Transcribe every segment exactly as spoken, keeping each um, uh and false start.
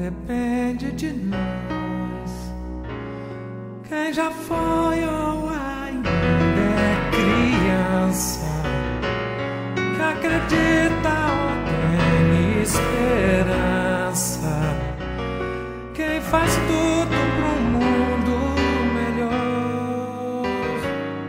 depende de nós. Quem já foi ou ainda é criança, que acredita ou tem esperança, quem faz tudo pro mundo melhor.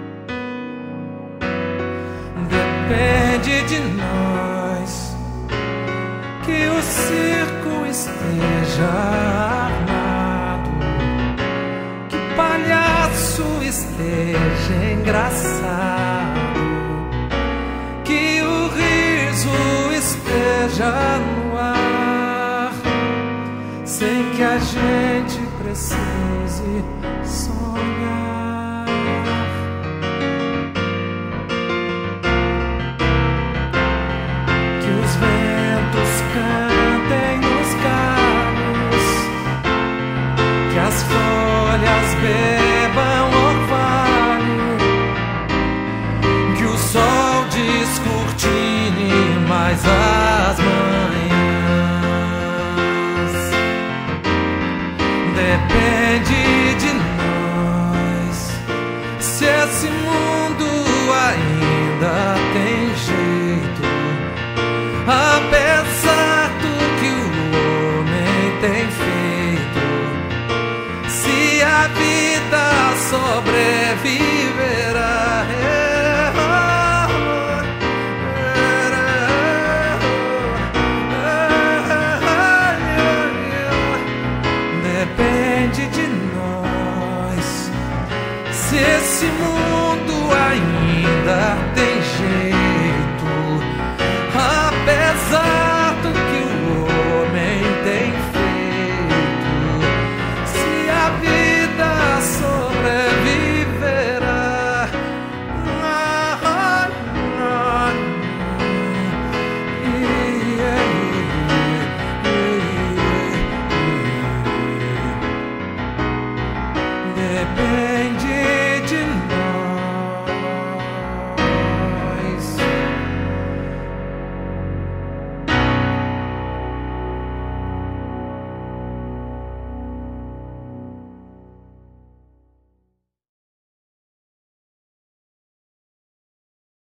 Depende de nós que o circo esteja armado, que o palhaço esteja engraçado, que o riso esteja no ar, sem que a gente precise sonhar. Que os ventos cantem nos galhos, que as folhas bebam orvalho, que o sol descortine mais as manhãs. Depende de nós se esse mundo ainda tem jeito, apesar do que o homem tem feito. Se a vida sobreviverá, depende de nós se esse mundo